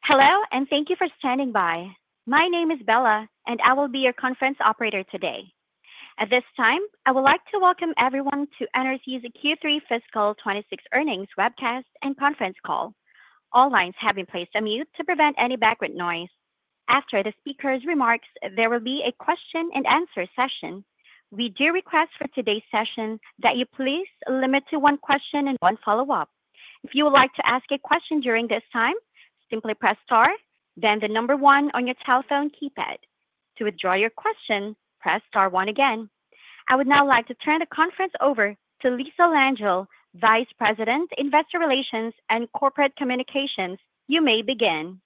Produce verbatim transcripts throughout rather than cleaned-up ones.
Hello, and thank you for standing by. My name is Bella, and I will be your conference operator today. At this time, I would like to welcome everyone to Energy's Q three Fiscal twenty-six Earnings Webcast and Conference Call. All lines have been placed on mute to prevent any background noise. After the speaker's remarks, there will be a question and answer session. We do request for today's session that you please limit to one question and one follow-up. If you would like to ask a question during this time, simply press star, then the number one on your telephone keypad. To withdraw your question, press star one again. I would now like to turn the conference over to Lisa Langell, Vice President, Investor Relations and Corporate Communications. You may begin.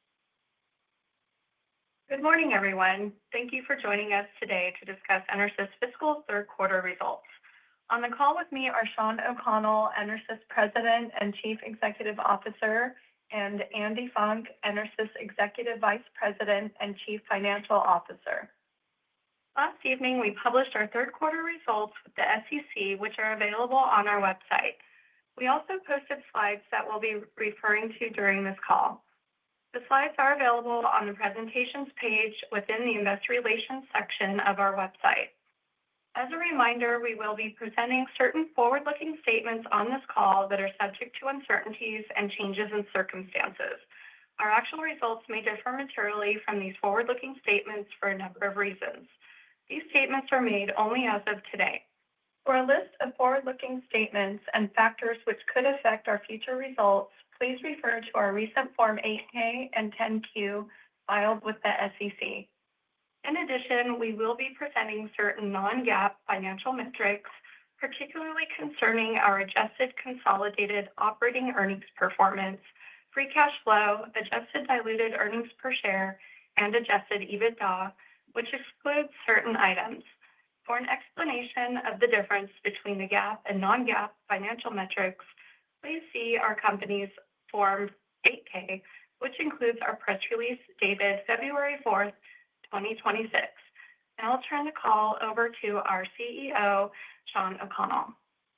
Good morning, everyone. Thank you for joining us today to discuss EnerSys fiscal third quarter results. On the call with me are Shawn O'Connell, EnerSys President and Chief Executive Officer, and Andy Funk, EnerSys Executive Vice President and Chief Financial Officer. Last evening, we published our third quarter results with the S E C, which are available on our website. We also posted slides that we'll be referring to during this call. The slides are available on the presentations page within the Investor Relations section of our website. As a reminder, we will be presenting certain forward-looking statements on this call that are subject to uncertainties and changes in circumstances. Our actual results may differ materially from these forward-looking statements for a number of reasons. These statements are made only as of today. For a list of forward-looking statements and factors which could affect our future results, please refer to our recent Form eight K and ten Q filed with the S E C. In addition, we will be presenting certain non-GAAP financial metrics, particularly concerning our adjusted consolidated operating earnings performance, free cash flow, adjusted diluted earnings per share, and adjusted EBITDA, which excludes certain items. For an explanation of the difference between the GAAP and non-GAAP financial metrics, please see our company's Form eight K, which includes our press release dated February fourth, twenty twenty-six. Now I'll turn the call over to our C E O, Shawn O'Connell.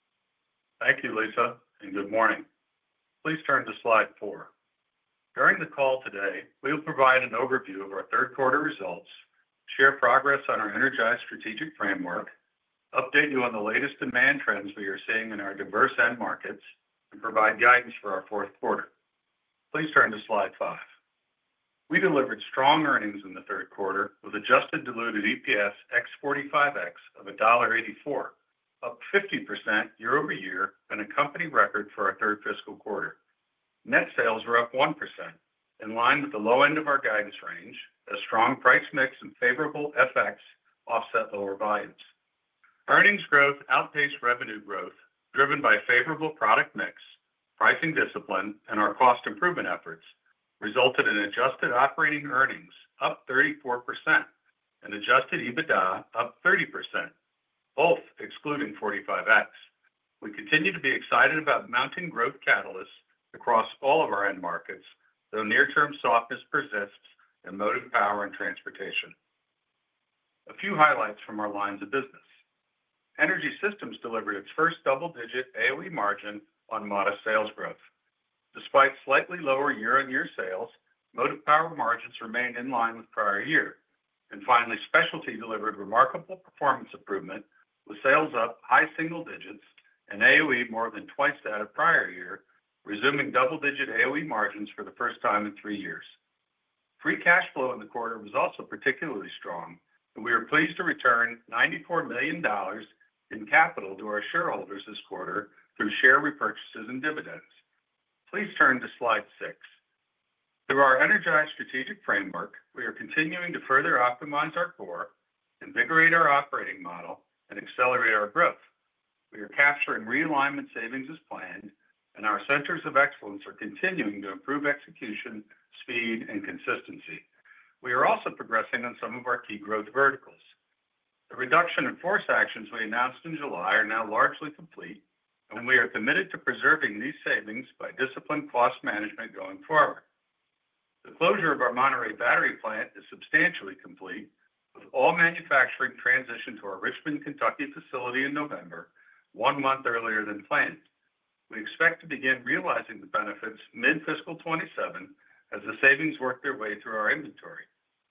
Thank you, Lisa, and good morning. Please turn to slide four. During the call today, we will provide an overview of our third quarter results, share progress on our Energized Strategic Framework, update you on the latest demand trends we are seeing in our diverse end markets, and provide guidance for our fourth quarter. Please turn to slide five. We delivered strong earnings in the third quarter with adjusted diluted E P S ex forty-five X of one dollar and eighty-four cents, up fifty percent year over year and a company record for our third fiscal quarter. Net sales were up one percent, in line with the low end of our guidance range, as strong price mix and favorable F X offset lower volumes. Earnings growth outpaced revenue growth, driven by favorable product mix, pricing discipline, and our cost improvement efforts, resulted in adjusted operating earnings up thirty-four percent and adjusted EBITDA up thirty percent, both excluding forty-five X. We continue to be excited about mounting growth catalysts across all of our end markets, though near-term softness persists in motive power and transportation. A few highlights from our lines of business. Energy Systems delivered its first double-digit A O E margin on modest sales growth. Despite slightly lower year-on-year sales, motive power margins remained in line with prior year. And finally, Specialty delivered remarkable performance improvement, with sales up high single digits and A O E more than twice that of prior year, resuming double-digit A O E margins for the first time in three years. Free cash flow in the quarter was also particularly strong, and we are pleased to return ninety-four million dollars in capital to our shareholders this quarter through share repurchases and dividends. Please turn to slide six. Through our Energized Strategic Framework, we are continuing to further optimize our core, invigorate our operating model, and accelerate our growth. We are capturing realignment savings as planned, and our centers of excellence are continuing to improve execution, speed, and consistency. We are also progressing on some of our key growth verticals. The reduction in force actions we announced in July are now largely complete, and we are committed to preserving these savings by disciplined cost management going forward. The closure of our Monterey battery plant is substantially complete, with all manufacturing transitioned to our Richmond, Kentucky facility in November, one month earlier than planned. We expect to begin realizing the benefits mid-fiscal twenty-seven as the savings work their way through our inventory.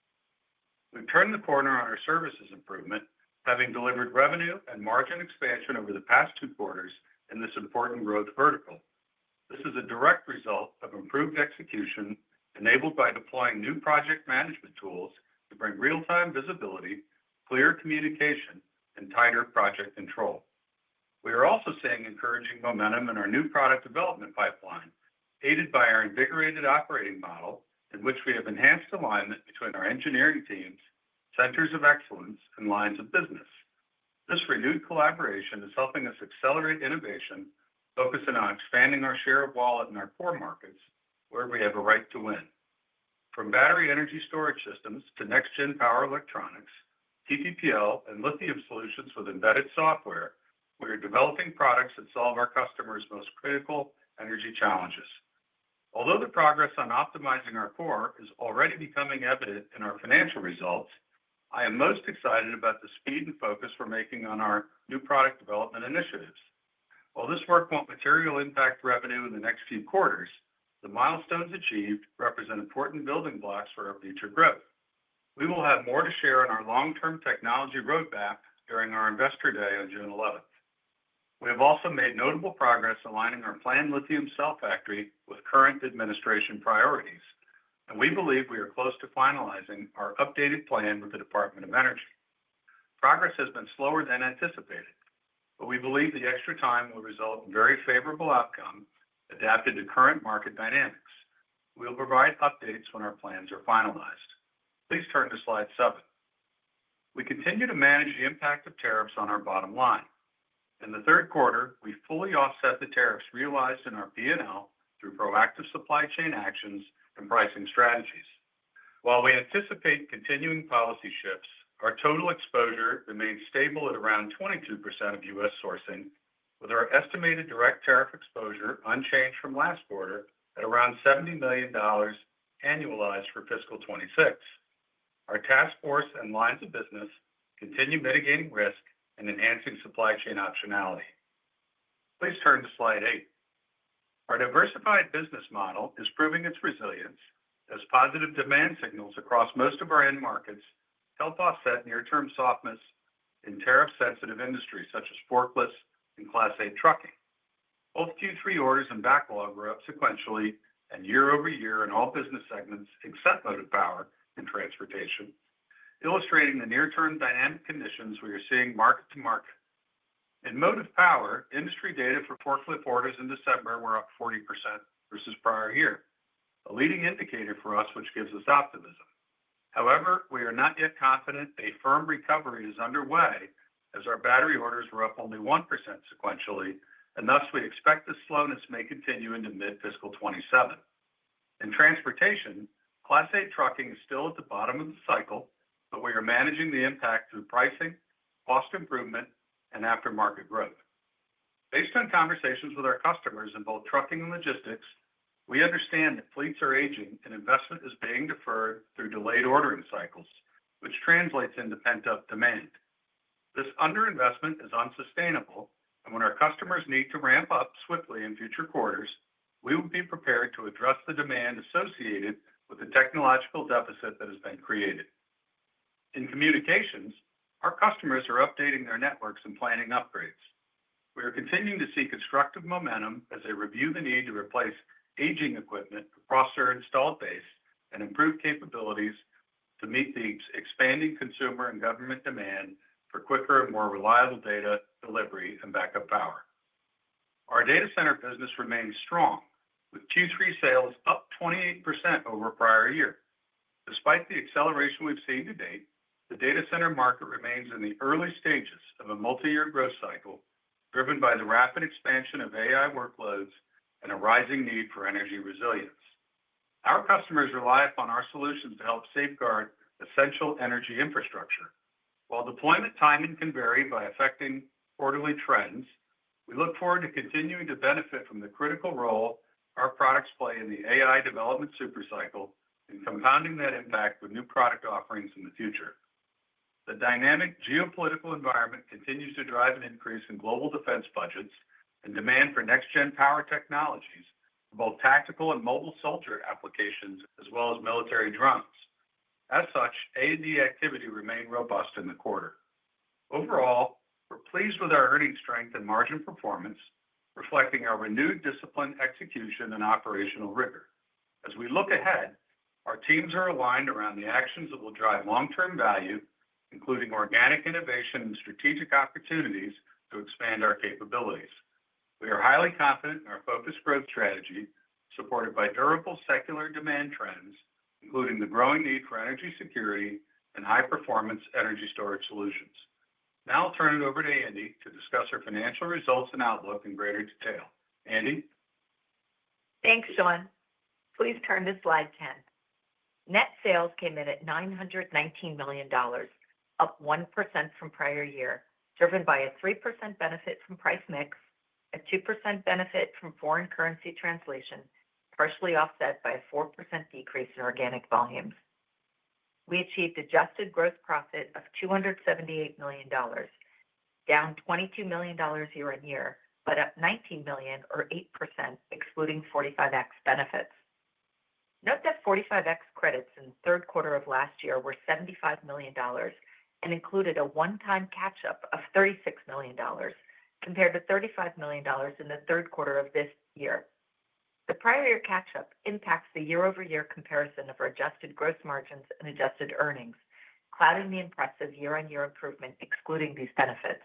We've turned the corner on our services improvement, having delivered revenue and margin expansion over the past two quarters in this important growth vertical. This is a direct result of improved execution enabled by deploying new project management tools to bring real-time visibility, clear communication, and tighter project control. We are also seeing encouraging momentum in our new product development pipeline, aided by our invigorated operating model, in which we have enhanced alignment between our engineering teams, centers of excellence, and lines of business. This renewed collaboration is helping us accelerate innovation, focusing on expanding our share of wallet in our core markets, where we have a right to win. From battery energy storage systems to next-gen power electronics, T P P L, and lithium solutions with embedded software, we are developing products that solve our customers' most critical energy challenges. Although the progress on optimizing our core is already becoming evident in our financial results, I am most excited about the speed and focus we're making on our new product development initiatives. While this work won't materially impact revenue in the next few quarters, the milestones achieved represent important building blocks for our future growth. We will have more to share on our long-term technology roadmap during our Investor Day on June eleventh. We have also made notable progress aligning our planned lithium cell factory with current administration priorities, and we believe we are close to finalizing our updated plan with the Department of Energy. Progress has been slower than anticipated, but we believe the extra time will result in very favorable outcomes adapted to current market dynamics. We will provide updates when our plans are finalized. Please turn to slide seven. We continue to manage the impact of tariffs on our bottom line. In the third quarter, we fully offset the tariffs realized in our P and L through proactive supply chain actions and pricing strategies. While we anticipate continuing policy shifts, our total exposure remains stable at around twenty-two percent of U S sourcing, with our estimated direct tariff exposure unchanged from last quarter at around seventy million dollars annualized for fiscal twenty-six. Our task force and lines of business continue mitigating risk and enhancing supply chain optionality. Please turn to slide eight. Our diversified business model is proving its resilience as positive demand signals across most of our end markets help offset near-term softness in tariff-sensitive industries such as forklifts and Class eight trucking. Both Q three orders and backlog were up sequentially and year over year in all business segments except motive power and transportation, illustrating the near-term dynamic conditions we are seeing market to market. In motive power, industry data for forklift orders in December were up forty percent versus prior year, a leading indicator for us which gives us optimism. However, we are not yet confident a firm recovery is underway as our battery orders were up only one percent sequentially, and thus we expect this slowness may continue into mid-fiscal twenty-seven. In transportation, Class eight trucking is still at the bottom of the cycle, but we are managing the impact through pricing, cost improvement, and aftermarket growth. Based on conversations with our customers in both trucking and logistics, we understand that fleets are aging and investment is being deferred through delayed ordering cycles, which translates into pent-up demand. This underinvestment is unsustainable, and when our customers need to ramp up swiftly in future quarters, we will be prepared to address the demand associated with the technological deficit that has been created. In communications, our customers are updating their networks and planning upgrades. We are continuing to see constructive momentum as they review the need to replace aging equipment across their installed base and improve capabilities to meet the expanding consumer and government demand for quicker and more reliable data delivery and backup power. Our data center business remains strong, with Q three sales up twenty-eight percent over prior year. Despite the acceleration we've seen to date, the data center market remains in the early stages of a multi-year growth cycle, driven by the rapid expansion of A I workloads and a rising need for energy resilience. Our customers rely upon our solutions to help safeguard essential energy infrastructure. While deployment timing can vary by affecting quarterly trends, we look forward to continuing to benefit from the critical role our products play in the A I development supercycle and compounding that impact with new product offerings in the future. The dynamic geopolitical environment continues to drive an increase in global defense budgets and demand for next-gen power technologies, for both tactical and mobile soldier applications, as well as military drones. As such, A and D activity remained robust in the quarter. Overall, we're pleased with our earnings strength and margin performance, reflecting our renewed discipline, execution, and operational rigor. As we look ahead, our teams are aligned around the actions that will drive long-term value, including organic innovation and strategic opportunities to expand our capabilities. We are highly confident in our focused growth strategy, supported by durable secular demand trends, including the growing need for energy security and high-performance energy storage solutions. Now I'll turn it over to Andi to discuss our financial results and outlook in greater detail. Andi? Thanks, Shawn. Please turn to slide ten. Net sales came in at nine hundred nineteen million dollars, up one percent from prior year, driven by a three percent benefit from price mix, a two percent benefit from foreign currency translation, partially offset by a four percent decrease in organic volumes. We achieved adjusted gross profit of two hundred seventy-eight million dollars, down twenty-two million dollars year on year, but up nineteen million dollars or eight percent excluding forty-five X benefits. Note that forty-five X credits in the third quarter of last year were seventy-five million dollars and included a one-time catch-up of thirty-six million dollars compared to thirty-five million dollars in the third quarter of this year. The prior year catch-up impacts the year-over-year comparison of our adjusted gross margins and adjusted earnings, clouding the impressive year-on-year improvement excluding these benefits.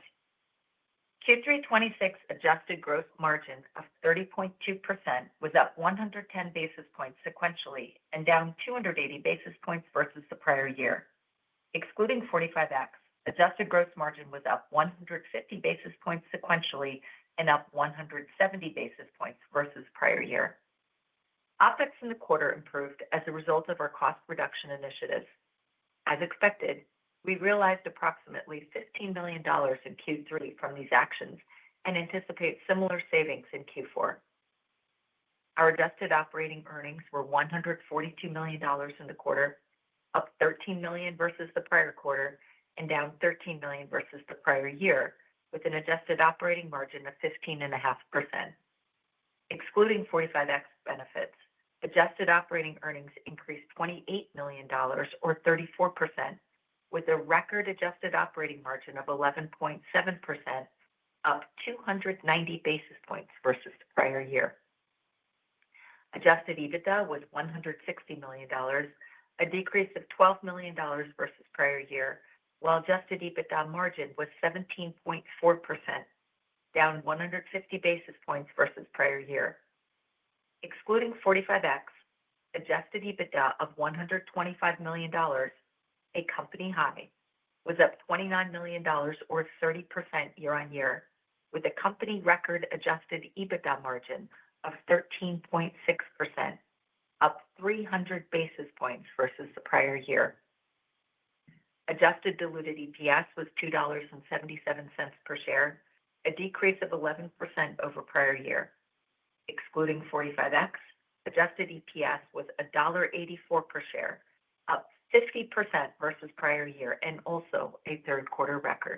Q three twenty-six adjusted gross margin of thirty point two percent was up one hundred ten basis points sequentially and down two hundred eighty basis points versus the prior year. Excluding forty-five X, adjusted gross margin was up one hundred fifty basis points sequentially and up one hundred seventy basis points versus prior year. OpEx in the quarter improved as a result of our cost reduction initiatives. As expected, we realized approximately fifteen million dollars in Q three from these actions and anticipate similar savings in Q four. Our adjusted operating earnings were one hundred forty-two million dollars in the quarter, up thirteen million dollars versus the prior quarter and down thirteen million dollars versus the prior year, with an adjusted operating margin of fifteen point five percent. Excluding forty-five X benefits, adjusted operating earnings increased twenty-eight million dollars or thirty-four percent, with a record adjusted operating margin of eleven point seven percent, up two hundred ninety basis points versus the prior year. Adjusted EBITDA was one hundred sixty million dollars, a decrease of twelve million dollars versus prior year, while adjusted EBITDA margin was seventeen point four percent, down one hundred fifty basis points versus prior year. Excluding forty-five X, adjusted EBITDA of one hundred twenty-five million dollars, a company high, was up twenty-nine million dollars or thirty percent year on year, with a company record adjusted EBITDA margin of thirteen point six percent, up three hundred basis points versus the prior year. Adjusted diluted E P S was two dollars and seventy-seven cents per share, a decrease of eleven percent over prior year. Excluding forty-five X, adjusted E P S was one dollar and eighty-four cents per share, up fifty percent versus prior year and also a third quarter record.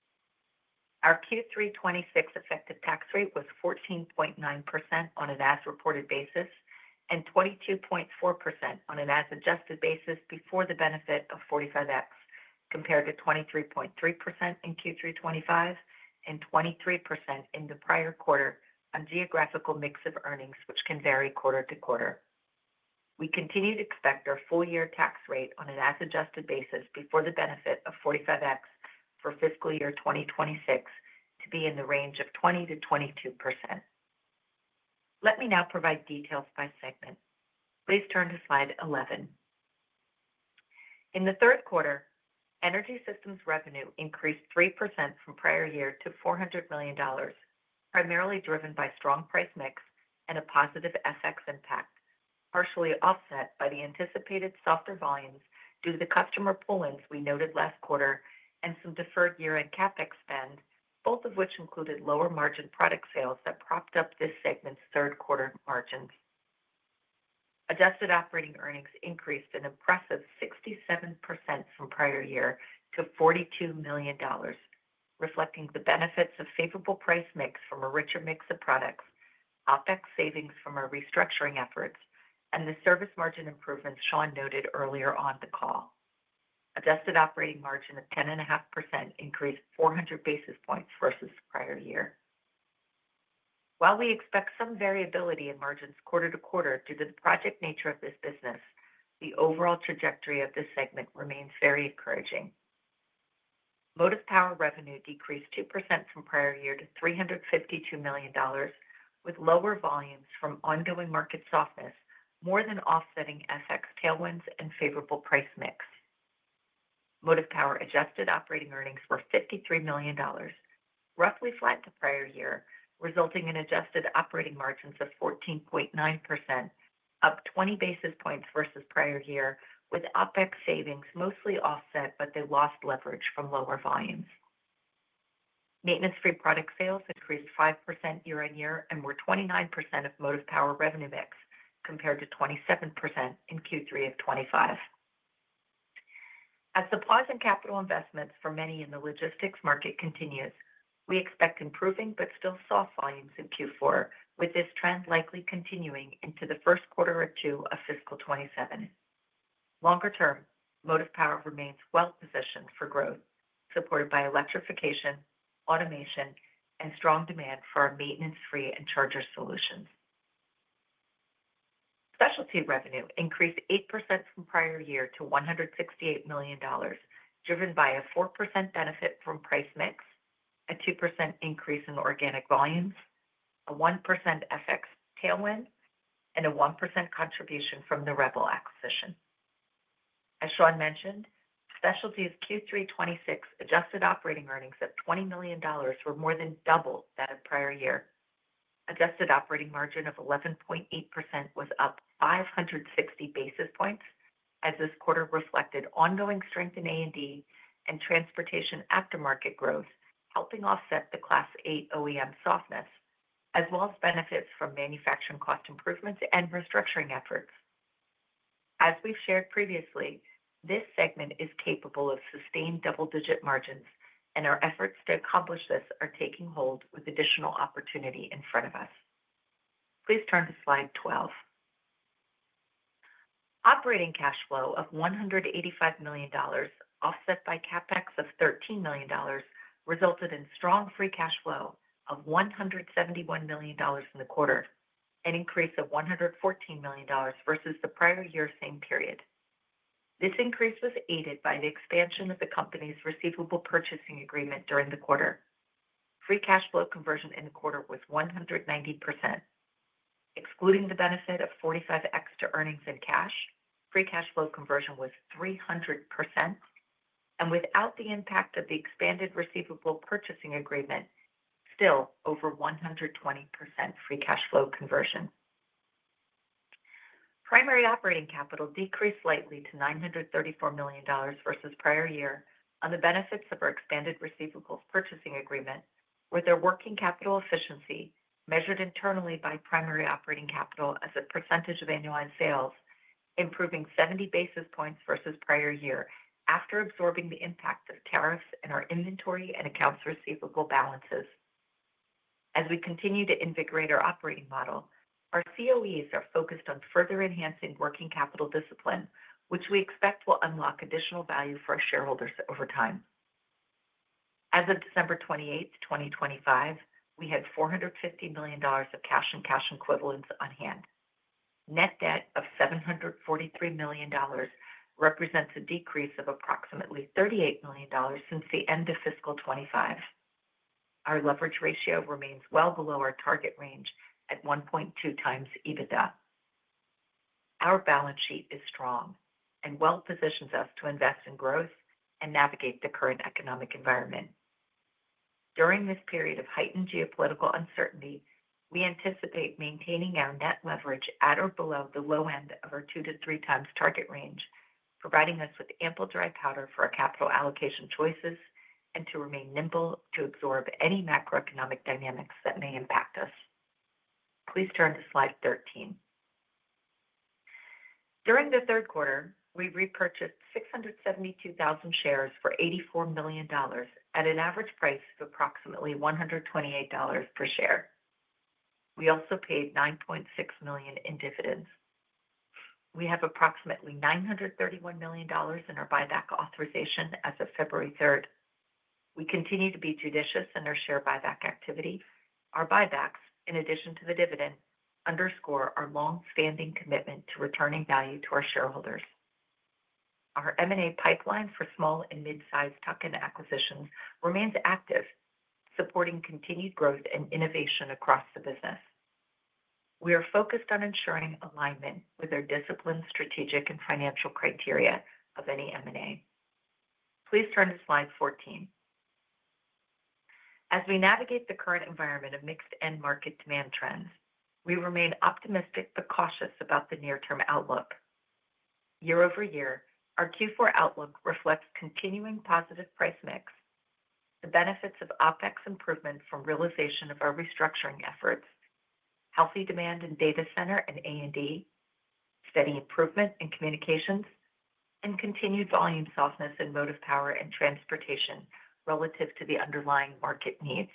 Our Q three twenty-six effective tax rate was fourteen point nine percent on an as-reported basis and twenty-two point four percent on an as-adjusted basis before the benefit of forty-five X, compared to twenty-three point three percent in Q three twenty-five and twenty-three percent in the prior quarter on geographical mix of earnings, which can vary quarter to quarter. We continue to expect our full-year tax rate on an as-adjusted basis before the benefit of forty-five X for fiscal year twenty twenty-six to be in the range of twenty to twenty-two percent. Let me now provide details by segment. Please turn to slide eleven. In the third quarter, Energy Systems revenue increased three percent from prior year to four hundred million dollars, primarily driven by strong price mix and a positive F X impact, partially offset by the anticipated softer volumes due to the customer pull-ins we noted last quarter and some deferred year-end CapEx spend, both of which included lower margin product sales that propped up this segment's third quarter margins. Adjusted operating earnings increased an impressive sixty-seven percent from prior year to forty-two million dollars, reflecting the benefits of favorable price mix from a richer mix of products, OpEx savings from our restructuring efforts, and the service margin improvements Sean noted earlier on the call. Adjusted operating margin of ten point five percent increased four hundred basis points versus the prior year. While we expect some variability in margins quarter to quarter due to the project nature of this business, the overall trajectory of this segment remains very encouraging. Motive Power revenue decreased two percent from prior year to three hundred fifty-two million dollars, with lower volumes from ongoing market softness more than offsetting F X tailwinds and favorable price mix. Motive Power adjusted operating earnings were fifty-three million dollars, roughly flat to prior year, resulting in adjusted operating margins of fourteen point nine percent, up twenty basis points versus prior year, with OpEx savings mostly offset, but they lost leverage from lower volumes. Maintenance-free product sales increased five percent year on year and were twenty-nine percent of Motive Power revenue mix, compared to twenty-seven percent in Q three of twenty-five. As the pause in capital investments for many in the logistics market continues, we expect improving but still soft volumes in Q four, with this trend likely continuing into the first quarter or two of fiscal twenty-seven. Longer term, Motive Power remains well positioned for growth, supported by electrification, automation, and strong demand for our maintenance-free and charger solutions. Specialty revenue increased eight percent from prior year to one hundred sixty-eight million dollars, driven by a four percent benefit from price mix, a two percent increase in organic volumes, a one percent F X tailwind, and a one percent contribution from the Rebel acquisition. As Sean mentioned, Specialty's Q three twenty-six adjusted operating earnings of twenty million dollars were more than double that of prior year. Adjusted operating margin of eleven point eight percent was up five hundred sixty basis points, as this quarter reflected ongoing strength in A and D and transportation aftermarket growth, helping offset the Class eight O E M softness, as well as benefits from manufacturing cost improvements and restructuring efforts. As we've shared previously, this segment is capable of sustained double-digit margins, and our efforts to accomplish this are taking hold with additional opportunity in front of us. Please turn to slide twelve. Operating cash flow of one hundred eighty-five million dollars, offset by CapEx of thirteen million dollars, resulted in strong free cash flow of one hundred seventy-one million dollars in the quarter, an increase of one hundred fourteen million dollars versus the prior year same period. This increase was aided by the expansion of the company's receivable purchasing agreement during the quarter. Free cash flow conversion in the quarter was one hundred ninety percent. Excluding the benefit of forty-five X to earnings and cash, free cash flow conversion was three hundred percent, and without the impact of the expanded receivable purchasing agreement, still over one hundred twenty percent free cash flow conversion. Primary operating capital decreased slightly to nine hundred thirty-four million dollars versus prior year on the benefits of our expanded receivables purchasing agreement, where their working capital efficiency, measured internally by primary operating capital as a percentage of annualized sales, improving seventy basis points versus prior year after absorbing the impact of tariffs in our inventory and accounts receivable balances. As we continue to invigorate our operating model, our C O Es are focused on further enhancing working capital discipline, which we expect will unlock additional value for our shareholders over time. As of December twenty-eighth, twenty twenty-five, we had four hundred fifty million dollars of cash and cash equivalents on hand. Net debt of seven hundred forty-three million dollars represents a decrease of approximately thirty-eight million dollars since the end of fiscal twenty-five. Our leverage ratio remains well below our target range at one point two times EBITDA. Our balance sheet is strong and well positions us to invest in growth and navigate the current economic environment. During this period of heightened geopolitical uncertainty, we anticipate maintaining our net leverage at or below the low end of our two to three times target range, providing us with ample dry powder for our capital allocation choices and to remain nimble to absorb any macroeconomic dynamics that may impact us. Please turn to slide thirteen. During the third quarter, we repurchased six hundred seventy-two thousand shares for eighty-four million dollars at an average price of approximately one hundred twenty-eight dollars per share. We also paid nine point six million dollars in dividends. We have approximately nine hundred thirty-one million dollars in our buyback authorization as of February third. We continue to be judicious in our share buyback activity. Our buybacks, in addition to the dividend, underscore our long-standing commitment to returning value to our shareholders. Our M and A pipeline for small and mid-sized tuck-in acquisitions remains active, supporting continued growth and innovation across the business. We are focused on ensuring alignment with our disciplined, strategic, and financial criteria of any M and A. Please turn to slide fourteen. As we navigate the current environment of mixed end market demand trends, we remain optimistic but cautious about the near-term outlook. Year over year, our Q four outlook reflects continuing positive price mix, the benefits of OpEx improvement from realization of our restructuring efforts, healthy demand in data center and A and D, steady improvement in communications, and continued volume softness in motive power and transportation relative to the underlying market needs.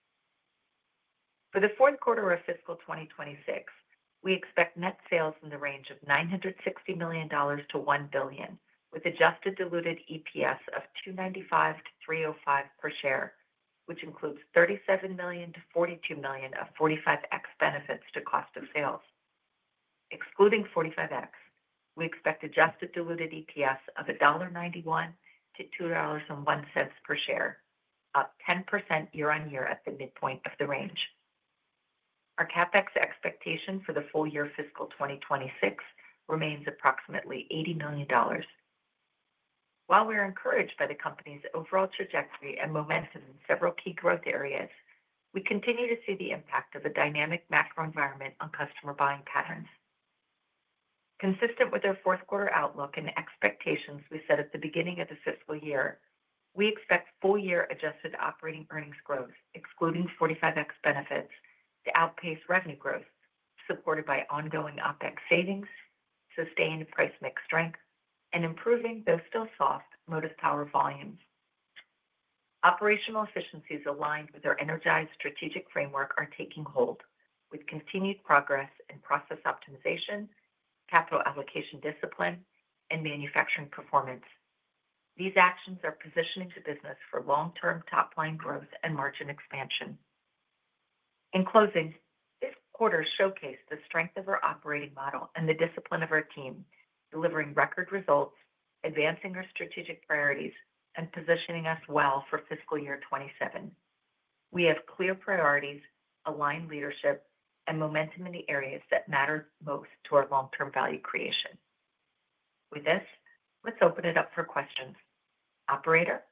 For the fourth quarter of fiscal twenty twenty-six, we expect net sales in the range of nine hundred sixty million dollars to one billion dollars, with adjusted diluted E P S of two ninety-five to three oh five per share, which includes thirty-seven million to forty-two million of forty-five X benefits to cost of sales. Excluding forty-five X, we expect adjusted diluted E P S of one ninety-one to two dollars and one cent per share, up ten percent year on year at the midpoint of the range. Our CapEx expectation for the full year fiscal twenty twenty-six remains approximately eighty million dollars. While we are encouraged by the company's overall trajectory and momentum in several key growth areas, we continue to see the impact of a dynamic macro environment on customer buying patterns. Consistent with our fourth quarter outlook and expectations we set at the beginning of the fiscal year, we expect full year adjusted operating earnings growth, excluding forty-five X benefits, to outpace revenue growth, supported by ongoing OpEx savings, sustained price mix strength, and improving, though still soft, motive power volumes. Operational efficiencies aligned with our energized strategic framework are taking hold, with continued progress in process optimization, capital allocation discipline, and manufacturing performance. These actions are positioning the business for long-term top-line growth and margin expansion. In closing, this quarter showcased the strength of our operating model and the discipline of our team, delivering record results, advancing our strategic priorities, and positioning us well for fiscal year twenty-seven. We have clear priorities, aligned leadership, and momentum in the areas that matter most to our long-term value creation. With this, let's open it up for questions. Operator?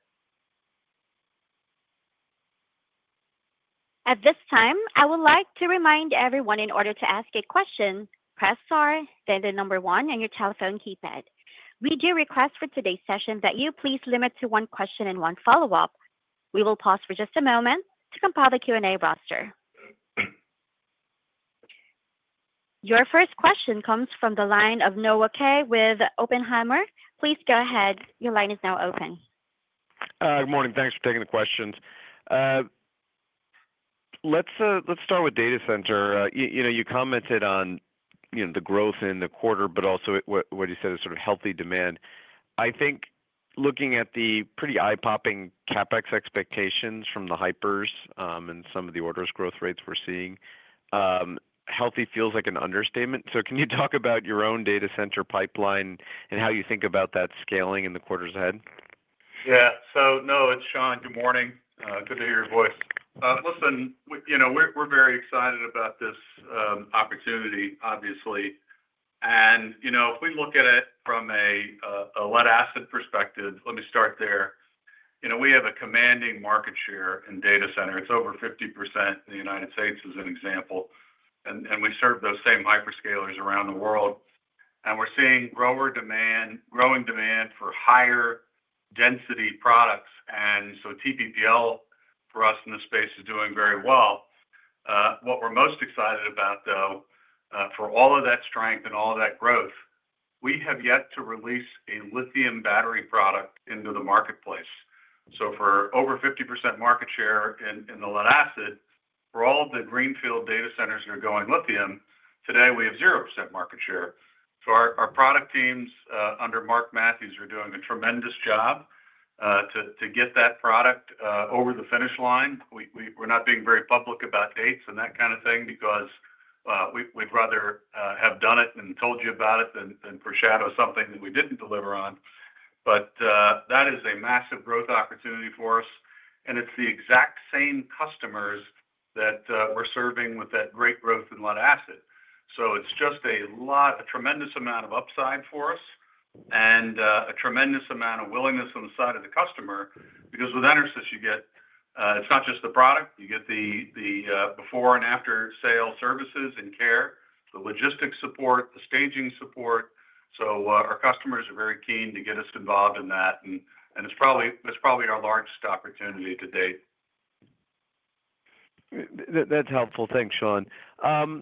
At this time, I would like to remind everyone, in order to ask a question, press star, then the number one on your telephone keypad. We do request for today's session that you please limit to one question and one follow-up. We will pause for just a moment to compile the Q and A roster. Your first question comes from the line of Noah Kaye with Oppenheimer. Please go ahead. Your line is now open. Uh, good morning. Thanks for taking the questions. Uh, let's uh, let's start with data center. Uh, you, you know, you commented on you know the growth in the quarter, but also what what you said is sort of healthy demand. I think looking at the pretty eye-popping CapEx expectations from the hypers um, and some of the orders growth rates we're seeing, um, healthy feels like an understatement. So can you talk about your own data center pipeline and how you think about that scaling in the quarters ahead? Yeah. So no, it's Sean. Good morning. Uh, good to hear your voice. Uh, listen, we, you know, we're we're very excited about this um, opportunity, obviously, and you know, if we look at it from a a, a lead acid perspective, let me start there. You know, we have a commanding market share in data center. It's over fifty percent in the United States, as an example, and and we serve those same hyperscalers around the world, and we're seeing grower demand, growing demand for higher density products, and so T P P L for us in this space is doing very well. Uh, what we're most excited about, though, uh, for all of that strength and all of that growth, we have yet to release a lithium battery product into the marketplace. So for over fifty percent market share in, in the lead acid, For all of the greenfield data centers that are going lithium, today we have zero percent market share. So our, our product teams uh, under Mark Matthews are doing a tremendous job uh, to, to get that product uh, over the finish line. We, we, we're not being very public about dates and that kind of thing because uh, we, we'd rather uh, have done it and told you about it than, than foreshadow something that we didn't deliver on. But uh, that is a massive growth opportunity for us. And it's the exact same customers that uh, we're serving with that great growth in lead acid. So it's just a lot, a tremendous amount of upside for us and uh, a tremendous amount of willingness on the side of the customer, because with EnerSys you get, uh, it's not just the product, you get the, the uh, before and after sale services and care, the logistics support, the staging support. So uh, our customers are very keen to get us involved in that, and, and it's probably it's probably our largest opportunity to date. That's helpful. Thanks, Sean. Um,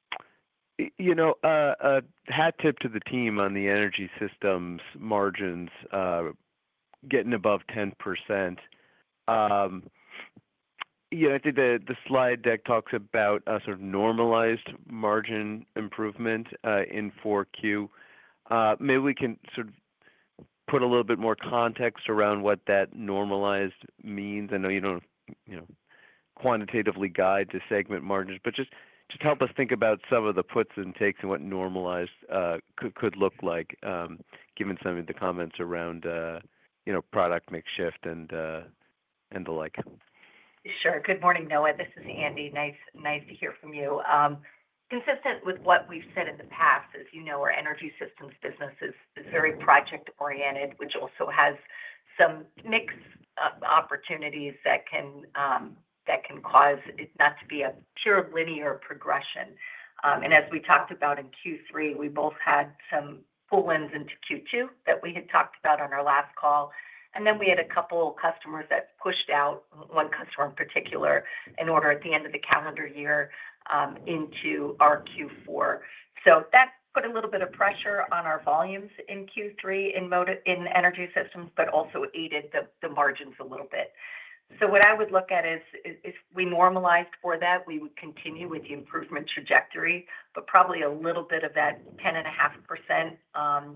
you know, uh, a hat tip to the team on the energy systems margins uh, getting above ten percent. Um, you know, I think the, the slide deck talks about a sort of normalized margin improvement uh, in four Q. Uh, maybe we can sort of put a little bit more context around what that normalized means. I know you don't, you know, quantitatively guide to segment margins, but just just help us think about some of the puts and takes and what normalized uh, could could look like, um, given some of the comments around uh, you know product mix shift and uh, and the like. Sure. Good morning, Noah. This is Andy. Nice, nice to hear from you. Um, consistent with what we've said in the past, as you know, our energy systems business is, is very project oriented, which also has some mix uh, opportunities that can um, that can cause it not to be a pure linear progression. Um, and as we talked about in Q three, we both had some pull-ins into Q two that we had talked about on our last call. And then we had a couple customers that pushed out, one customer in particular, in order at the end of the calendar year um, into our Q four. So that put a little bit of pressure on our volumes in Q three in motive, in energy systems, but also aided the, the margins a little bit. So what I would look at is, is if we normalized for that, we would continue with the improvement trajectory, but probably a little bit of that ten point five percent um,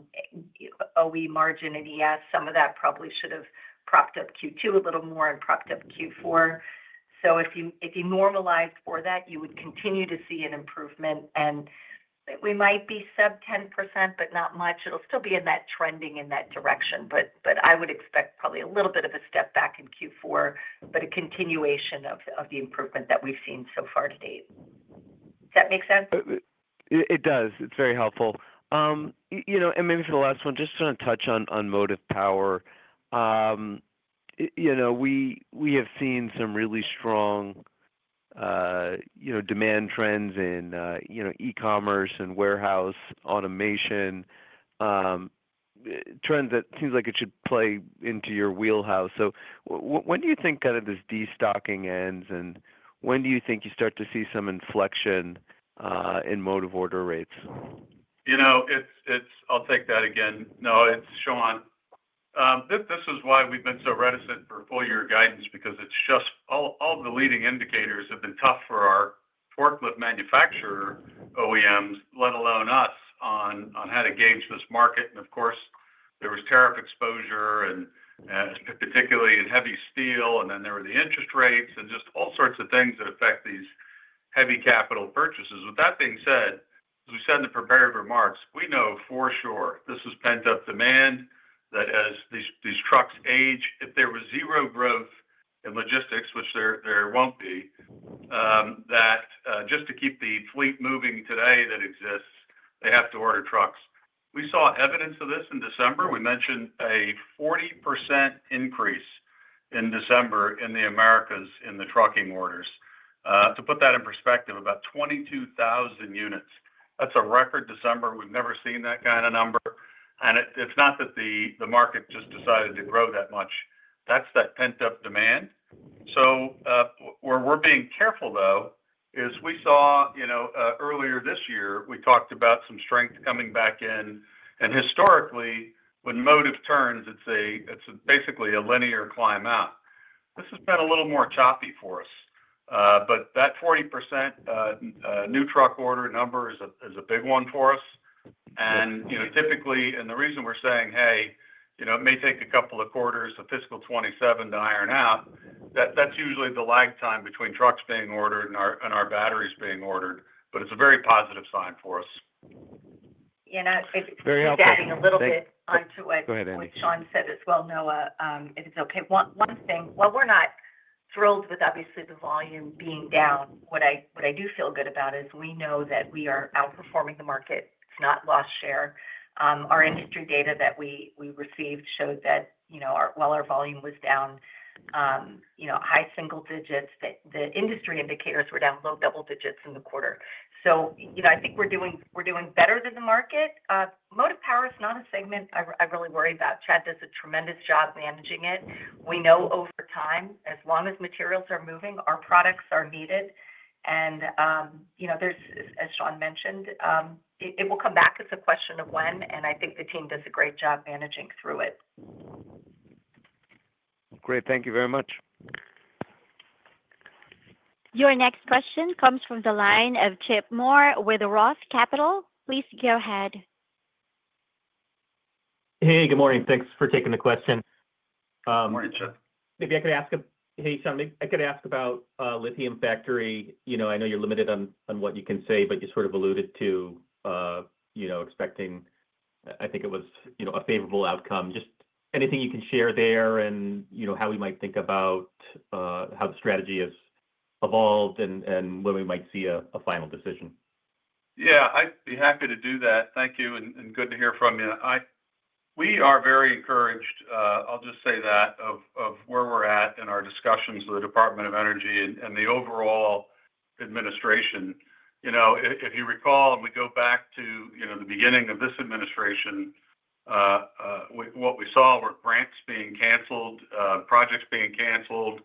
O E margin in E S. Some of that probably should have propped up Q two a little more and propped up Q four. So if you if you normalized for that, you would continue to see an improvement, and we might be sub ten percent, but not much. It'll still be in that trending in that direction, but but I would expect probably a little bit of a step back in Q four, but a continuation of, of the improvement that we've seen so far to date. Does that make sense? It, it does. It's very helpful. Um, you know, and maybe for the last one, just to touch on, on motive power. Um, you know, we we have seen some really strong Uh, you know, demand trends in, uh, you know, e-commerce and warehouse automation, um, trends that seems like it should play into your wheelhouse. So w- when do you think kind of this destocking ends, and when do you think you start to see some inflection uh, in motive order rates? You know, it's, it's, I'll take that again. No, it's Sean. Um, this, this is why we've been so reticent for full year guidance, because it's just all, all the leading indicators have been tough for our forklift manufacturer O E Ms, let alone us, on, on how to gauge this market. And of course, there was tariff exposure, and uh, particularly in heavy steel, and then there were the interest rates and just all sorts of things that affect these heavy capital purchases. With that being said, as we said in the prepared remarks, we know for sure this is pent up demand, that as these, these trucks age, if there was zero growth in logistics, which there, there won't be, um, that uh, just to keep the fleet moving today that exists, they have to order trucks. We saw evidence of this in December. We mentioned a forty percent increase in December in the Americas in the trucking orders. Uh, to put that in perspective, about twenty-two thousand units. That's a record December. We've never seen that kind of number. And it, it's not that the, the market just decided to grow that much. That's that pent-up demand. So uh, where we're being careful, though, is we saw, you know, uh, earlier this year, we talked about some strength coming back in. And historically, when motive turns, it's a it's a, basically a linear climb out. This has been a little more choppy for us. Uh, But that forty percent uh, uh, new truck order number is a is a big one for us. And, you know, typically, and the reason we're saying, hey, you know, it may take a couple of quarters of fiscal twenty-seven to iron out, that that's usually the lag time between trucks being ordered and our and our batteries being ordered. But it's a very positive sign for us. You know, if Very just helpful. adding a little Thank- bit onto what, Go ahead, what Andy. Sean said as well, Noah, um, if it's okay. One, one thing, well, we're not thrilled with obviously the volume being down. What I, what I do feel good about is we know that we are outperforming the market. It's not lost share. Um, our industry data that we, we received showed that, you know, our, while our volume was down, um, you know, high single digits, the, the industry indicators were down low double digits in the quarter. So, you know, I think we're doing we're doing better than the market. Uh, motive power is not a segment I, I really worry about. Chad does a tremendous job managing it. We know over time, as long as materials are moving, our products are needed. And, um, you know, there's, as Sean mentioned, um, it, it will come back. It's a question of when. And I think the team does a great job managing through it. Great. Thank you very much. Your next question comes from the line of Chip Moore with Roth Capital. Please go ahead. Hey, good morning. Thanks for taking the question. Um, Morning, Chip. maybe I could ask, a, hey, Sean, maybe I could ask about uh, Lithium Factory. You know, I know you're limited on, on what you can say, but you sort of alluded to, uh, you know, expecting, I think it was, you know, a favorable outcome. Just anything you can share there and, you know, how we might think about uh, how the strategy has evolved and, and when we might see a, a final decision. Yeah, I'd be happy to do that. Thank you, and, and good to hear from you. I we are very encouraged. Uh, I'll just say that of of where we're at in our discussions with the Department of Energy and, and the overall administration. You know, if, if you recall, and we go back to you know the beginning of this administration, uh, uh, we, what we saw were grants being canceled, uh, projects being canceled.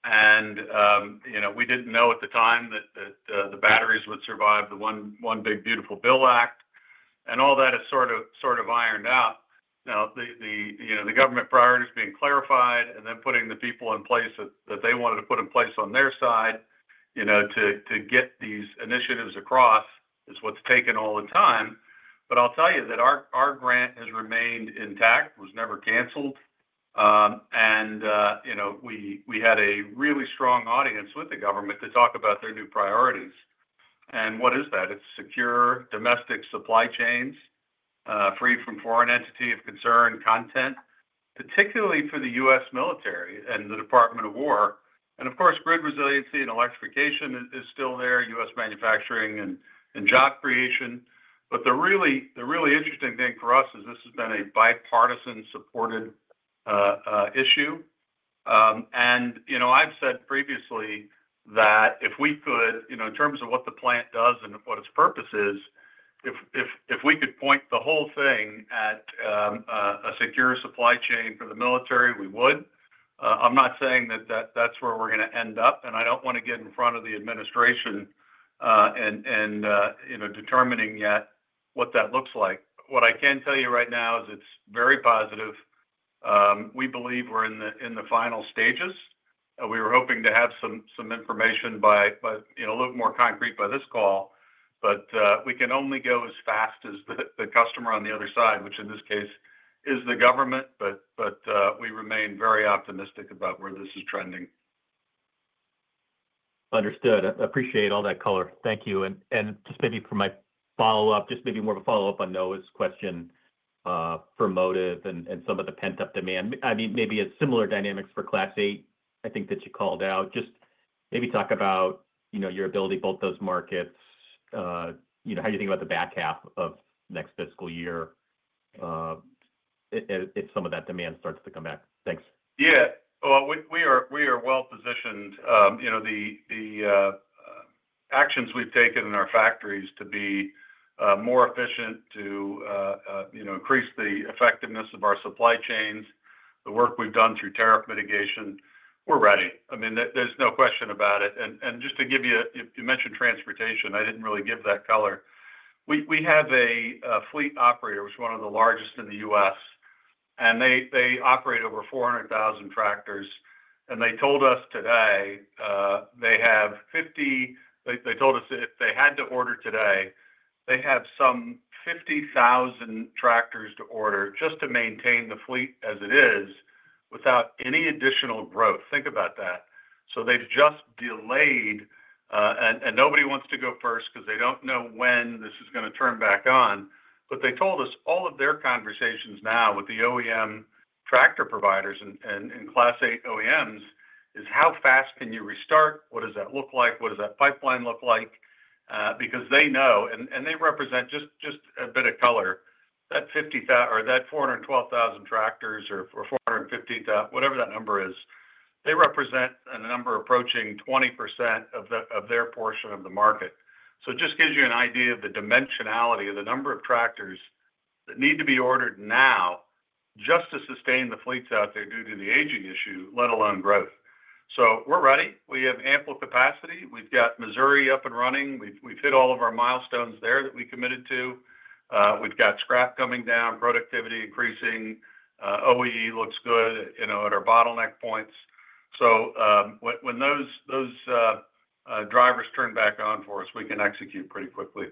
And um, you know, we didn't know at the time that, that uh, the batteries would survive the one one big beautiful bill act, and all that is sort of sort of ironed out. Now, the, the you know the government priorities being clarified, and then putting the people in place that, that they wanted to put in place on their side, you know, to to get these initiatives across is what's taken all the time. But I'll tell you that our our grant has remained intact, was never canceled. Um, and, uh, you know, we, we had a really strong audience with the government to talk about their new priorities. And what is that? It's secure domestic supply chains, uh, free from foreign entity of concern content, particularly for the U S military and the Department of War. And of course, grid resiliency and electrification is, is still there, U S manufacturing and, and job creation. But the really, the really interesting thing for us is this has been a bipartisan supported Uh, uh, issue. Um, and, you know, I've said previously that if we could, you know, in terms of what the plant does and what its purpose is, if if if we could point the whole thing at um, uh, a secure supply chain for the military, we would. Uh, I'm not saying that, that that's where we're going to end up, and I don't want to get in front of the administration uh, and, and uh, you know, determining yet what that looks like. What I can tell you right now is it's very positive. Um, we believe we're in the in the final stages. Uh, we were hoping to have some some information by, by you know a little more concrete by this call, but uh, we can only go as fast as the, the customer on the other side, which in this case is the government. But but uh, we remain very optimistic about where this is trending. Understood. I appreciate all that color. Thank you. And and just maybe for my follow up, just maybe more of a follow up on Noah's question. Uh, for motive and, and some of the pent up demand. I mean, maybe it's similar dynamics for Class eight, I think that you called out. Just maybe talk about, you know, your ability, both those markets, uh, you know, how you think about the back half of next fiscal year uh, if, if some of that demand starts to come back. Thanks. Yeah, well, we, we are we are well positioned. Um, you know, the, the uh, uh, actions we've taken in our factories to be Uh, more efficient, to uh, uh, you know increase the effectiveness of our supply chains, the work we've done through tariff mitigation, we're ready. I mean, th- there's no question about it. And and just to give you, you, you mentioned transportation. I didn't really give that color. We we have a, a fleet operator, which is one of the largest in the U S, and they they operate over four hundred thousand tractors. and they told us today uh, they have fifty. They, they told us that if they had to order today, they have some fifty thousand tractors to order just to maintain the fleet as it is without any additional growth. Think about that. So they've just delayed, uh, and, and nobody wants to go first because they don't know when this is going to turn back on. But they told us all of their conversations now with the O E M tractor providers and, and, and Class eight O E Ms is how fast can you restart? What does that look like? What does that pipeline look like? Uh, because they know, and, and they represent just, just a bit of color, that fifty thousand or that four hundred twelve thousand tractors or, or four hundred fifteen thousand, whatever that number is, they represent a number approaching twenty percent of the of their portion of the market. So it just gives you an idea of the dimensionality of the number of tractors that need to be ordered now just to sustain the fleets out there due to the aging issue, let alone growth. So we're ready. We have ample capacity. We've got Missouri up and running. We've, we've hit all of our milestones there that we committed to. Uh, we've got scrap coming down, productivity increasing. Uh, O E E looks good, you know, at our bottleneck points. So um, when, when those those uh, uh, drivers turn back on for us, we can execute pretty quickly.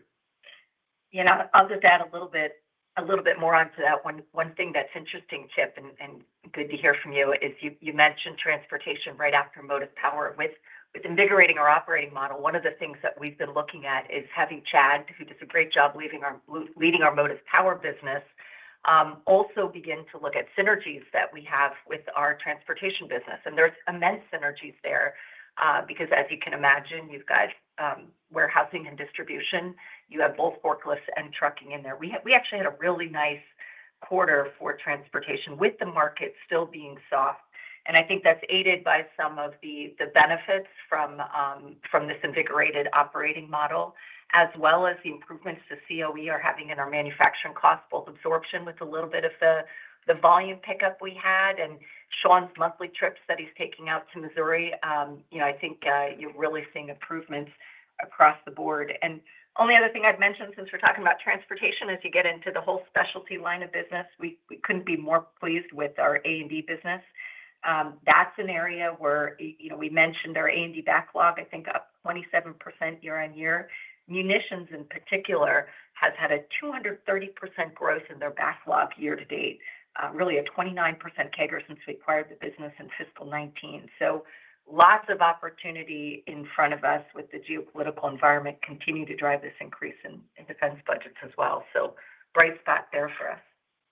You know, I'll just add a little bit, a little bit more onto that. One one thing that's interesting, Chip, and, and good to hear from you, is you you mentioned transportation right after Motive Power. With with invigorating our operating model, one of the things that we've been looking at is having Chad, who does a great job leading our leading our Motive Power business, um, also begin to look at synergies that we have with our transportation business. And there's immense synergies there uh, because, as you can imagine, you've got um, warehousing and distribution. You have both forklifts and trucking in there. We ha- we actually had a really nice quarter for transportation with the market still being soft. And I think that's aided by some of the, the benefits from um, from this invigorated operating model, as well as the improvements the C O E are having in our manufacturing costs, both absorption with a little bit of the, the volume pickup we had, and Sean's monthly trips that he's taking out to Missouri. Um, you know, I think uh, you're really seeing improvements across the board. And only other thing I'd mention, since we're talking about transportation, as you get into the whole specialty line of business, we, we couldn't be more pleased with our A and D business. Um, that's an area where, you know, we mentioned our A and D backlog, I think up twenty-seven percent year on year. Munitions in particular has had a two hundred thirty percent growth in their backlog year to date, uh, really a twenty-nine percent C A G R since we acquired the business in fiscal nineteen. So lots of opportunity in front of us with the geopolitical environment continue to drive this increase in, in defense budgets as well. So bright spot there for us.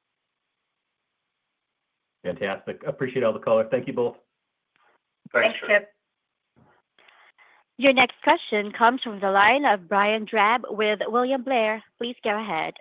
Fantastic. Appreciate all the color. Thank you both. Thanks, Chip. Your next question comes from the line of Brian Drab with William Blair. Please go ahead.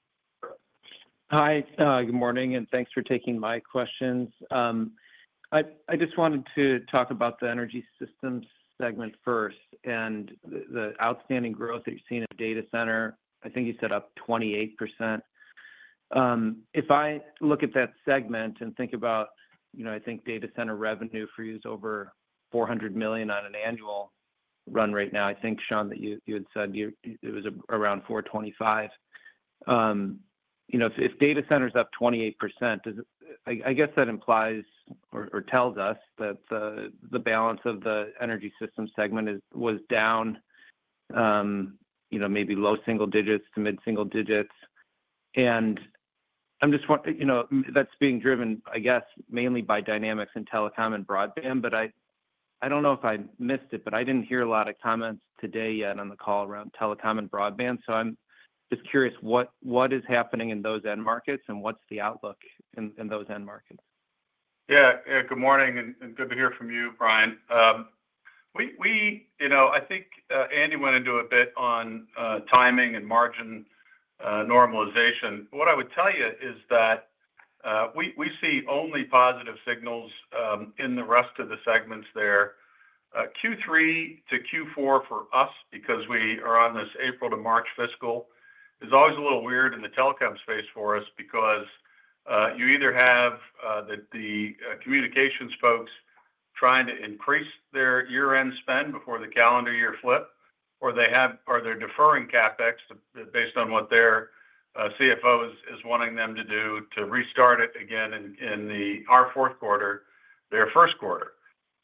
Hi, uh, good morning, and thanks for taking my questions. Um, I, I just wanted to talk about the energy systems segment first and the, the outstanding growth that you're seeing in data center. I think you said up twenty-eight percent. Um, if I look at that segment and think about, you know, I think data center revenue for you is over four hundred million on an annual run right now. I think, Sean, that you, you had said you, it was around four twenty-five. Um, you know, if, if data center is up twenty-eight percent, does it, I, I guess that implies or, or tells us that the, the balance of the energy system segment is was down, um, you know, maybe low single digits to mid single digits. And I'm just wondering, you know, that's being driven, I guess, mainly by dynamics in telecom and broadband. But I, I don't know if I missed it, but I didn't hear a lot of comments today yet on the call around telecom and broadband. So I'm just curious what what is happening in those end markets and what's the outlook in, in those end markets. Yeah, yeah. Good morning, and, and good to hear from you, Brian. Um, we we you know I think uh, Andy went into a bit on uh, timing and margin Uh, normalization. What I would tell you is that uh, we, we see only positive signals um, in the rest of the segments there. Uh, Q three to Q four for us, because we are on this April to March fiscal, is always a little weird in the telecom space for us because uh, you either have uh, the, the uh, communications folks trying to increase their year-end spend before the calendar year flip, or they have, or they're deferring CapEx to, based on what their uh, C F O is, is wanting them to do to restart it again in, in the our fourth quarter, their first quarter.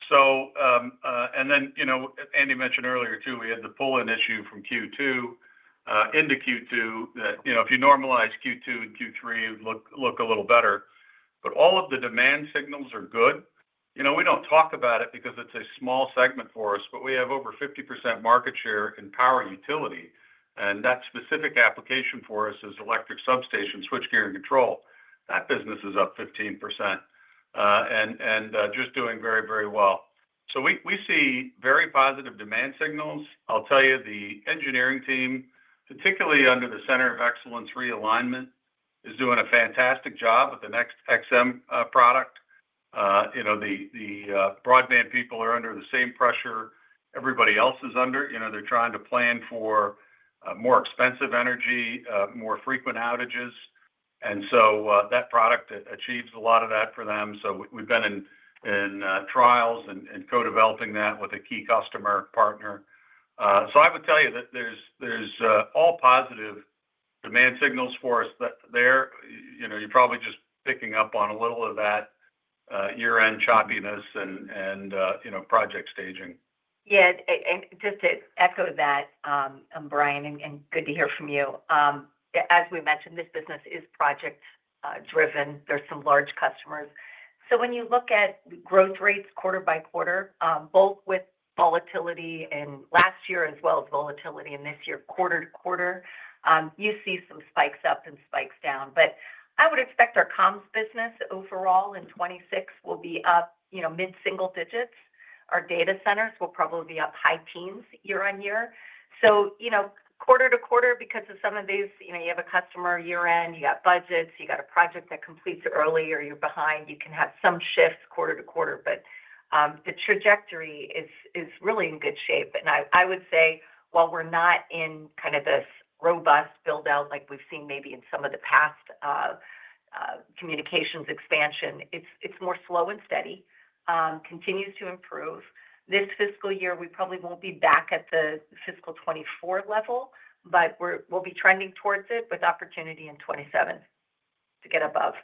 So, um, uh, and then, you know, Andy mentioned earlier too, we had the pull-in issue from Q two uh, into Q two that, you know, if you normalize Q two and Q three, it would look, look a little better. But all of the demand signals are good. You know, we don't talk about it because it's a small segment for us, but we have over fifty percent market share in power utility. And that specific application for us is electric substation, switchgear, and control. That business is up fifteen percent uh, and, and uh, just doing very, very well. So we, we see very positive demand signals. I'll tell you, the engineering team, particularly under the Center of Excellence realignment, is doing a fantastic job with the next X M uh, product. Uh, you know, the, the uh, broadband people are under the same pressure everybody else is under. You know, they're trying to plan for uh, more expensive energy, uh, more frequent outages. And so uh, that product achieves a lot of that for them. So we, we've been in, in uh, trials and, and co-developing that with a key customer partner. Uh, so I would tell you that there's, there's uh, all positive demand signals for us that there. You know, you're probably just picking up on a little of that uh, year-end choppiness and, and uh, you know, project staging. Yeah, and just to echo that, um, um, Brian, and, and good to hear from you. Um, as we mentioned, this business is project uh, driven. There's some large customers. So when you look at growth rates quarter by quarter, um, both with volatility in last year as well as volatility in this year, quarter to quarter, um, you see some spikes up and spikes down. But I would expect our comms business overall in twenty-six will be up, you know, mid-single digits. Our data centers will probably be up high teens year on year. So, you know, quarter to quarter, because of some of these, you know, you have a customer year end, you got budgets, you got a project that completes early or you're behind, you can have some shifts quarter to quarter. But um, the trajectory is is really in good shape. And I, I would say, while we're not in kind of this robust build out like we've seen maybe in some of the past uh, uh, communications expansion, it's it's more slow and steady. Um, continues to improve. This fiscal year, we probably won't be back at the fiscal twenty-four level, but we're, we'll be trending towards it with opportunity in twenty-seven to get above.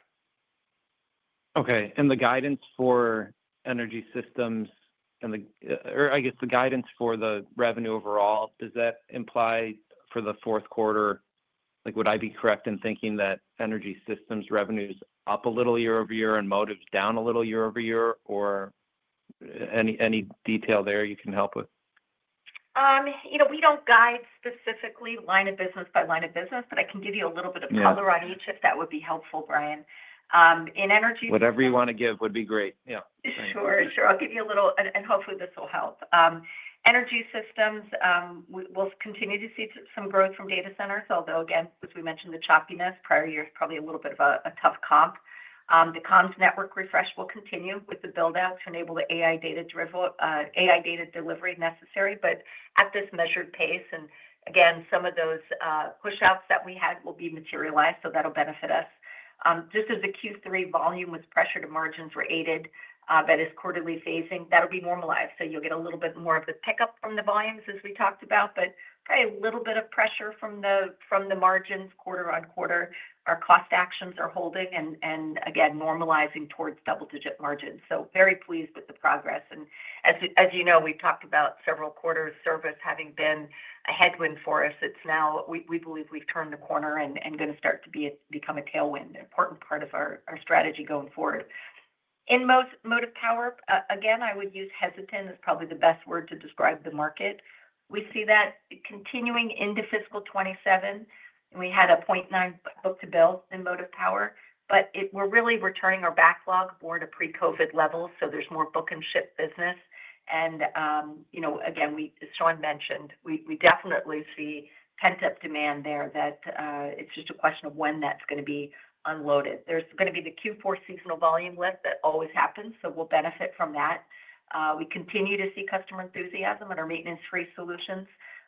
Okay. And the guidance for energy systems and the, or I guess the guidance for the revenue overall, does that imply for the fourth quarter, like, would I be correct in thinking that energy systems revenues up a little year over year and motives down a little year over year, or any any detail there you can help with? Um, you know, we don't guide specifically line of business by line of business, but I can give you a little bit of color yeah. on each if that would be helpful, Brian. Um, in energy, whatever systems, you want to give would be great. Yeah. Sure, sure. I'll give you a little, and, and hopefully this will help. Um, Energy systems, um, we, we'll continue to see some growth from data centers, although, again, as we mentioned, the choppiness, prior year is probably a little bit of a, a tough comp. Um, the comms network refresh will continue with the build-out to enable the A I data, drivel, uh, A I data delivery necessary, but at this measured pace. And, again, some of those uh, push-outs that we had will be materialized, so that'll benefit us. Um, just as the Q three volume was pressured and margins were aided, Uh, that is quarterly phasing, that'll be normalized. So you'll get a little bit more of the pickup from the volumes as we talked about, but probably a little bit of pressure from the from the margins quarter on quarter. Our cost actions are holding and, and again, normalizing towards double-digit margins. So very pleased with the progress. And as, as you know, we've talked about several quarters service having been a headwind for us. It's now, we, we believe we've turned the corner and, and going to start to be a, become a tailwind, an important part of our, our strategy going forward. In most motive power, uh, again, I would use hesitant as probably the best word to describe the market. We see that continuing into fiscal twenty-seven. And we had a zero point nine book to bill in motive power, but it, we're really returning our backlog more to pre-COVID levels. So there's more book and ship business. And, um, you know, again, we, as Sean mentioned, we, we definitely see pent-up demand there that uh, it's just a question of when that's going to be unloaded. There's going to be the Q four seasonal volume lift that always happens, so we'll benefit from that. Uh, we continue to see customer enthusiasm in our maintenance-free solutions,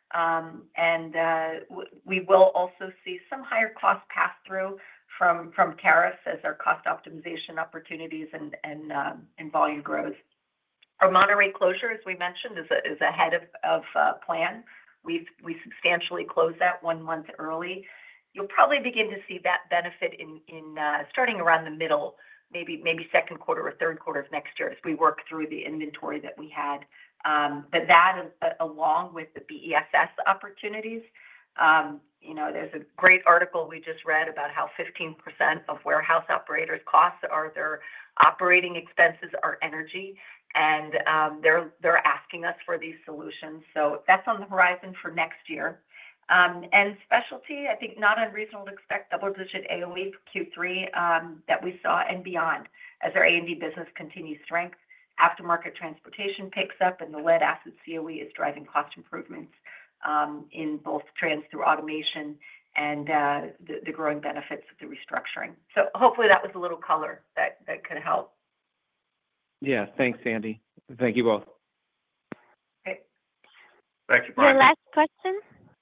um, and uh, w- we will also see some higher cost pass-through from from tariffs as our cost optimization opportunities and and um, and volume grows. Our Monterey closure, as we mentioned, is a, is ahead of of uh, plan. We've we substantially closed that one month early. You'll probably begin to see that benefit in, in uh, starting around the middle maybe maybe second quarter or third quarter of next year as we work through the inventory that we had. Um, but that, uh, along with the B E S S opportunities, um, you know, there's a great article we just read about how fifteen percent of warehouse operators' costs are their operating expenses are energy, and um, they're they're asking us for these solutions. So that's on the horizon for next year. Um, and specialty, I think not unreasonable to expect double-digit A O E for Q three um, that we saw and beyond as our A and D business continues strength. Aftermarket transportation picks up, and the lead acid C O E is driving cost improvements um, in both trends through automation and uh, the, the growing benefits of the restructuring. So hopefully that was a little color that, that could help. Yeah, thanks, Andy. Thank you both. Okay. Thank you, Your Brian. last question?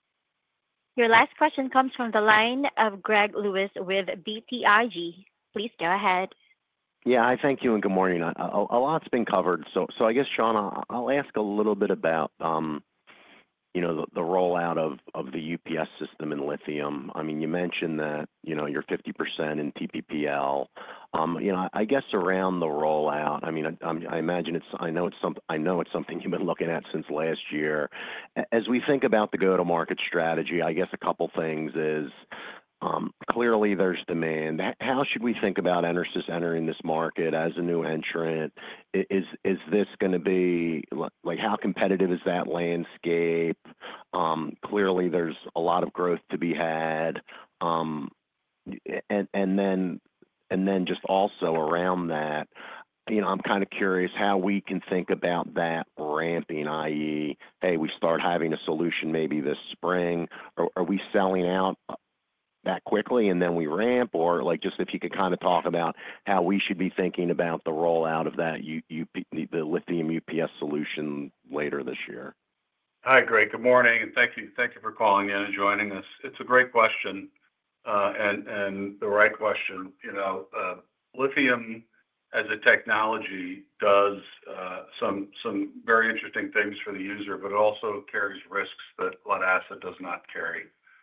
Your last question comes from the line of Greg Lewis with B T I G. Please go ahead. Yeah, I thank you and good morning. A, a, a lot's been covered, so so I guess Sean, I'll, I'll ask a little bit about um, you know, the, the rollout of of the U P S system in lithium. I mean, you mentioned that you know you're fifty percent in T P P L. Um, you know, I guess around the rollout. I mean, I, I'm- I imagine it's. I know it's some. I know it's something you've been looking at since last year. A- As we think about the go-to-market strategy, I guess a couple things is. Um, clearly, there's demand. H- How should we think about EnerSys entering this market as a new entrant? I- Is is this going to be li- like how competitive is that landscape? Um, clearly, there's a lot of growth to be had, um, and and then and then just also around that, you know, I'm kind of curious how we can think about that ramping, that is, hey, we start having a solution maybe this spring, or are we selling out that quickly and then we ramp, or like just if you could kind of talk about how we should be thinking about the rollout of that U, UP, the lithium U P S solution later this year. Hi, Greg. Good morning, and thank you. Thank you for calling in and joining us. It's a great question, uh, and and the right question. You know, uh, lithium as a technology does uh, some some very interesting things for the user, but it also carries risks that lead acid does not carry.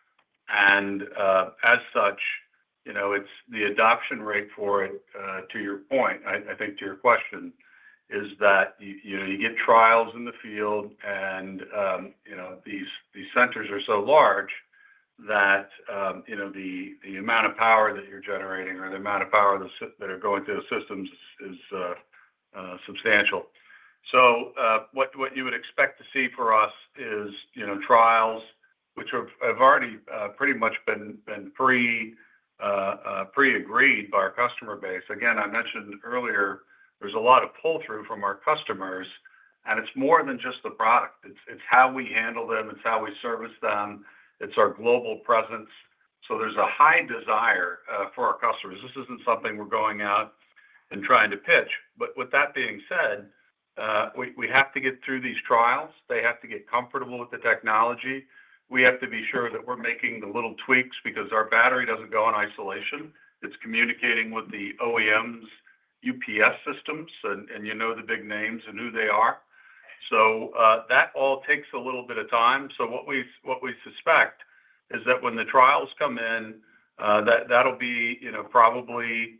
And uh, as such, you know, it's the adoption rate for it. Uh, to your point, I, I think to your question, is that you, you know you get trials in the field, and um, you know these these centers are so large that um, you know the the amount of power that you're generating or the amount of power that, that are going through the systems is uh, uh, substantial. So uh, what what you would expect to see for us is you know trials which have, have already uh, pretty much been been pre uh, uh, pre-agreed by our customer base. Again, I mentioned earlier there's a lot of pull-through from our customers, and it's more than just the product. It's it's how we handle them, it's how we service them, it's our global presence. So there's a high desire uh, for our customers. This isn't something we're going out and trying to pitch. But with that being said, uh, we, we have to get through these trials. They have to get comfortable with the technology. We have to be sure that we're making the little tweaks because our battery doesn't go in isolation. It's communicating with the O E M's U P S systems, and, and you know the big names and who they are. So uh, that all takes a little bit of time. So what we what we suspect is that when the trials come in, uh, that that'll be you know probably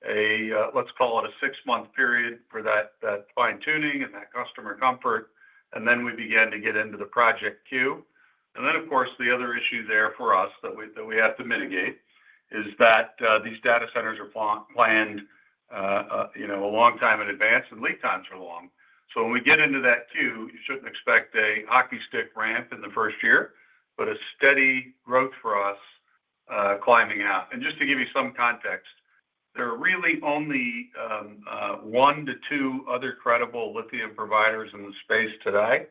a uh, let's call it a six month period for that that fine tuning and that customer comfort, and then we begin to get into the project queue. And then, of course, the other issue there for us that we that we have to mitigate is that uh, these data centers are pl- planned, uh, uh, you know, a long time in advance, and lead times are long. So when we get into that queue, you shouldn't expect a hockey stick ramp in the first year, but a steady growth for us uh, climbing out. And just to give you some context, there are really only um, uh, one to two other credible lithium providers in the space today.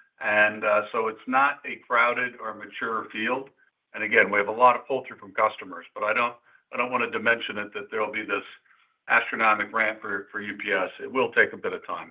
And uh, so it's not a crowded or mature field. And again, we have a lot of pull through from customers, but I don't I don't want to dimension it that there'll be this astronomical ramp for, for U P S. It will take a bit of time.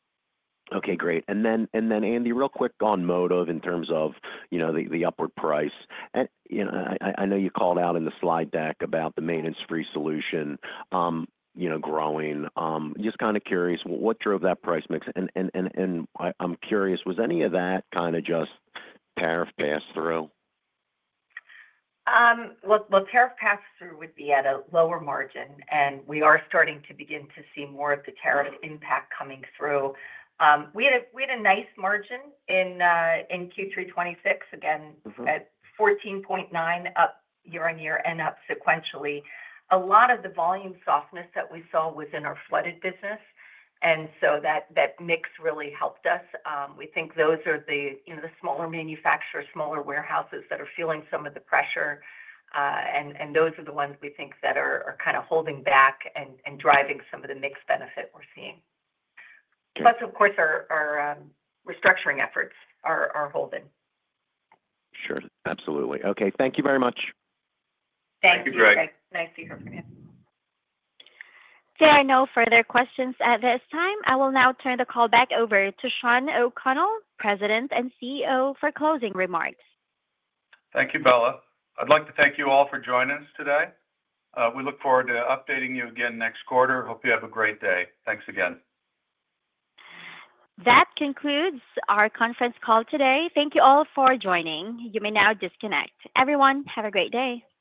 Okay, great. And then and then Andy, real quick on Motive in terms of you know the, the upward price. And you know I, I know you called out in the slide deck about the maintenance-free solution. Um, you know, growing. Um, just kind of curious, what drove that price mix? And and and and I, I'm curious, was any of that kind of just tariff pass through? Um, well, well, tariff pass-through would be at a lower margin, and we are starting to begin to see more of the tariff impact coming through. Um, we had a we had a nice margin in uh, in Q three twenty-six, again Mhm. at fourteen point nine, up year on year and up sequentially. A lot of the volume softness that we saw was in our flooded business, and so that that mix really helped us. Um, we think those are the you know the smaller manufacturers, smaller warehouses that are feeling some of the pressure, uh, and and those are the ones we think that are, are kind of holding back and, and driving some of the mix benefit we're seeing. Okay. Plus, of course, our our um, restructuring efforts are are holding. Sure. Absolutely. Okay. Thank you very much. Thank, Thank you, you, Greg. Greg. Nice to hear from you. There are no further questions at this time. I will now turn the call back over to Sean O'Connell, President and C E O, for closing remarks. Thank you, Bella. I'd like to thank you all for joining us today. Uh, we look forward to updating you again next quarter. Hope you have a great day. Thanks again. That concludes our conference call today. Thank you all for joining. You may now disconnect. Everyone, have a great day.